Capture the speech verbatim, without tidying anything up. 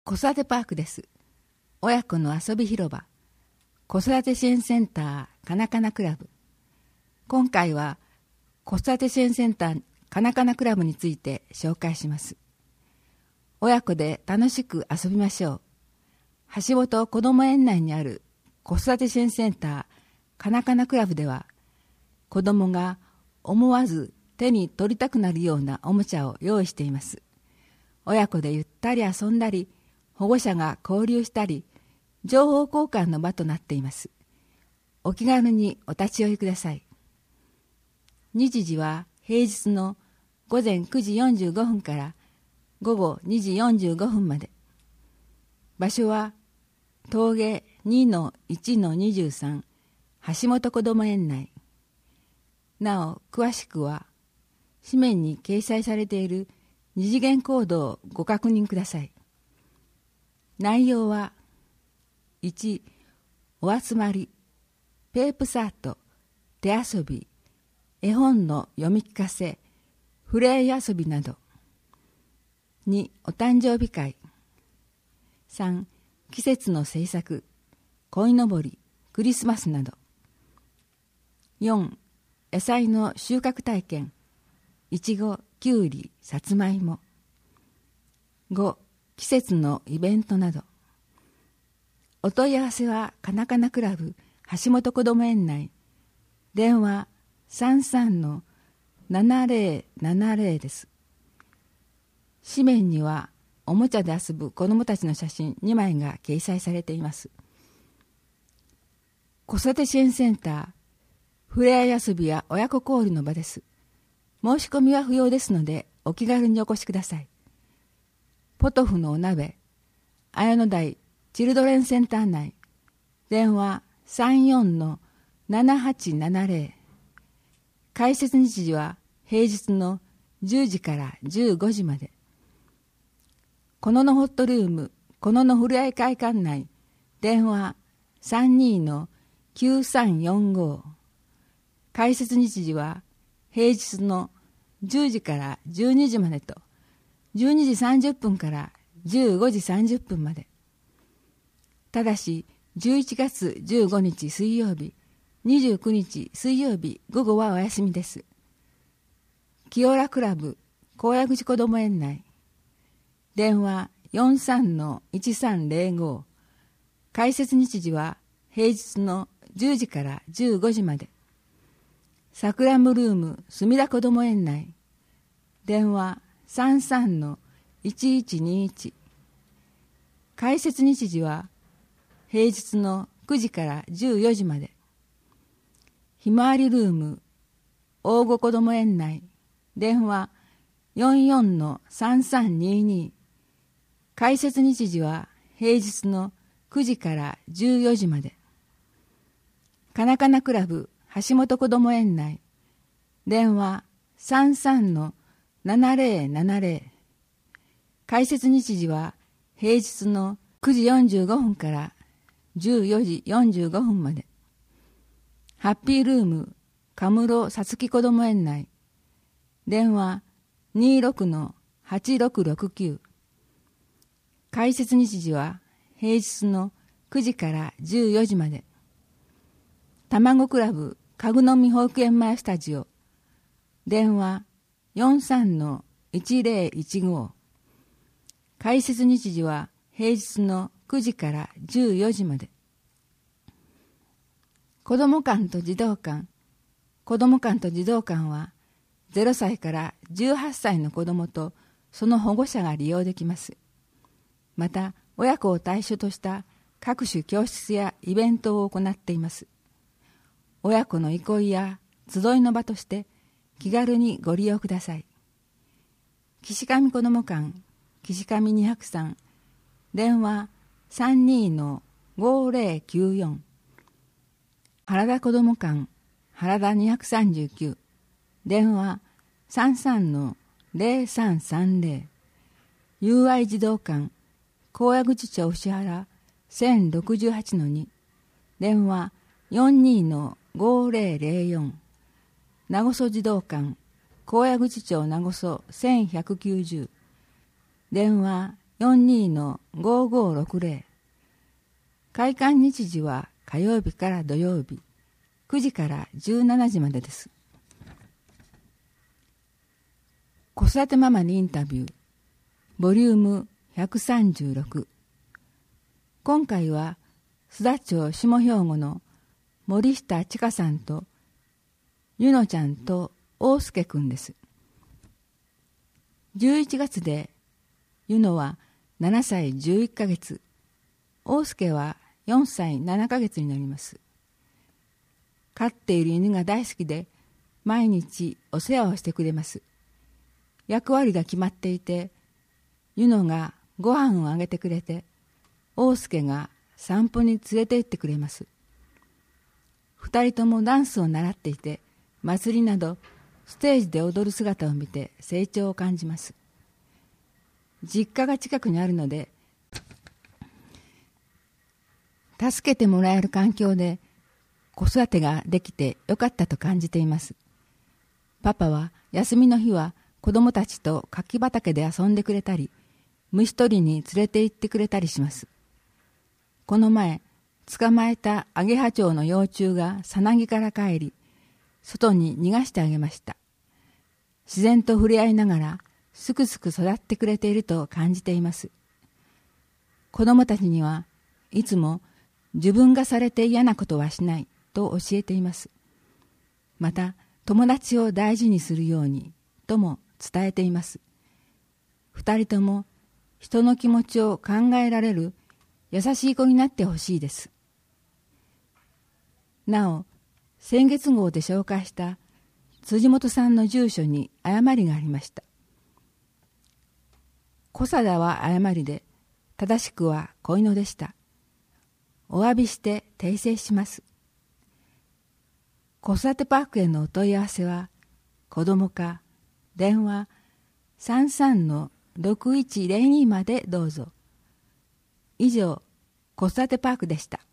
子育てパークです。親子の遊び広場、子育て支援センターかなかなクラブ。今回は子育て支援センターかなかなクラブについて紹介します。親子で楽しく遊びましょう。橋本こども園内にある子育て支援センターかなかなクラブでは、子どもが思わず手に取りたくなるようなおもちゃを用意しています。親子でゆったり遊んだり、保護者が交流したり、情報交換の場となっています。お気軽にお立ち寄りください。日時は平日のごぜんくじよんじゅうごふんからごごにじよんじゅうごふんまで。場所は峠 にのいちのにじゅうさん 橋本こども園内。なお詳しくは紙面に掲載されている二次元コードをご確認ください。内容はいち. お集まり、ペープサート、手遊び、絵本の読み聞かせ、ふれあい遊びなど。に. お誕生日会。さん. 季節の制作、鯉のぼり、クリスマスなど。よん. 野菜の収穫体験、いちご、きゅうり、さつまいも。ご. 季節のイベントなど。お問い合わせはかなかなクラブ橋本こども園内、電話 さんさんのななぜろななぜろ です。紙面にはおもちゃで遊ぶ子どもたちの写真にまいが掲載されています。子育て支援センター、ふれあい遊びや親子交流の場です。申し込みは不要ですのでお気軽にお越しください。ポトフのお鍋、綾野台チルドレンセンター内、電話 さんよんのななはちななぜろ。開設日時は平日のじゅうじからじゅうごじまで。こののホットルーム、こののふれあい会館内、電話 さんにのきゅうさんよんご。開設日時は平日のじゅうじからじゅうにじまでと、じゅうにじさんじゅっぷんからじゅうごじさんじゅっぷんまで。ただしじゅういちがつじゅうごにち水曜日、にじゅうくにち水曜日午後はお休みです。清良クラブ高野口こども園内、電話 よんさんのいちさんぜろご。開設日時は平日のじゅうじからじゅうごじまで。さくらんぼルームすみだこども園内、電話さんさんのいちいちにいち。開設日時は平日のくじからじゅうよじまで。ひまわりルーム大子こども園内、電話 よんよんのさんさんにに。開設日時は平日のくじからじゅうよじまで。かなかなクラブ橋本こども園内、電話 さんさんのななぜろななぜろ。開設日時は平日のくじよんじゅうごふんからじゅうよじよんじゅうごふんまで。ハッピールームかむろさつきこども園内、電話 にじゅうろくのはちろくろくきゅう。開設日時は平日のくじからじゅうよじまで。たまごクラブかぐのみ保育園前スタジオ、電話 よんさんのいちぜろいちご。開設日時は平日のくじからじゅうよじまで。子ども館と児童館、子ども館と児童館はゼロさいからじゅうはっさいの子どもとその保護者が利用できます。また親子を対象とした各種教室やイベントを行っています。親子の憩いや集いの場として気軽にご利用ください。岸上こども館岸上にひゃくさん、電話 さんにのごぜろきゅうよん。原田こども館原田にひゃくさんじゅうきゅう、電話 さんさんのぜろさんさんぜろ。友愛児童館高野口町牛原 せんろくじゅうはちのに、電話 よんにのごぜろぜろよん。名護児童館高野口町名護せんひゃくきゅうじゅう、電話よんにーのごーごーろくぜろ。開館日時は火曜日から土曜日、くじからじゅうしちじまでです。子育てママにインタビュー、ボリュームひゃくさんじゅうろく。今回は須田町下兵庫の森下千佳さんとゆのちゃんと大介くんです。じゅういちがつでゆのはななさいじゅういっかげつ、大介はよんさいななかげつになります。飼っている犬が大好きで毎日お世話をしてくれます。役割が決まっていて、ゆのがご飯をあげてくれて、大介が散歩に連れて行ってくれます。二人ともダンスを習っていて、祭りなどステージで踊る姿を見て成長を感じます。実家が近くにあるので、助けてもらえる環境で子育てができてよかったと感じています。パパは休みの日は子供たちと柿畑で遊んでくれたり、虫取りに連れて行ってくれたりします。この前、捕まえたアゲハチョウの幼虫がさなぎから帰り、外に逃がしてあげました。自然と触れ合いながら、すくすく育ってくれていると感じています。子供たちにはいつも自分がされて嫌なことはしないと教えています。また、友達を大事にするようにとも伝えています。二人とも人の気持ちを考えられる優しい子になってほしいです。なお、先月号で紹介した辻本さんの住所に誤りがありました。小貞は誤りで、正しくは小犬でした。お詫びして訂正します。子育てパークへのお問い合わせは、子ども課電話 さんさんのろくいちぜろに までどうぞ。以上、子育てパークでした。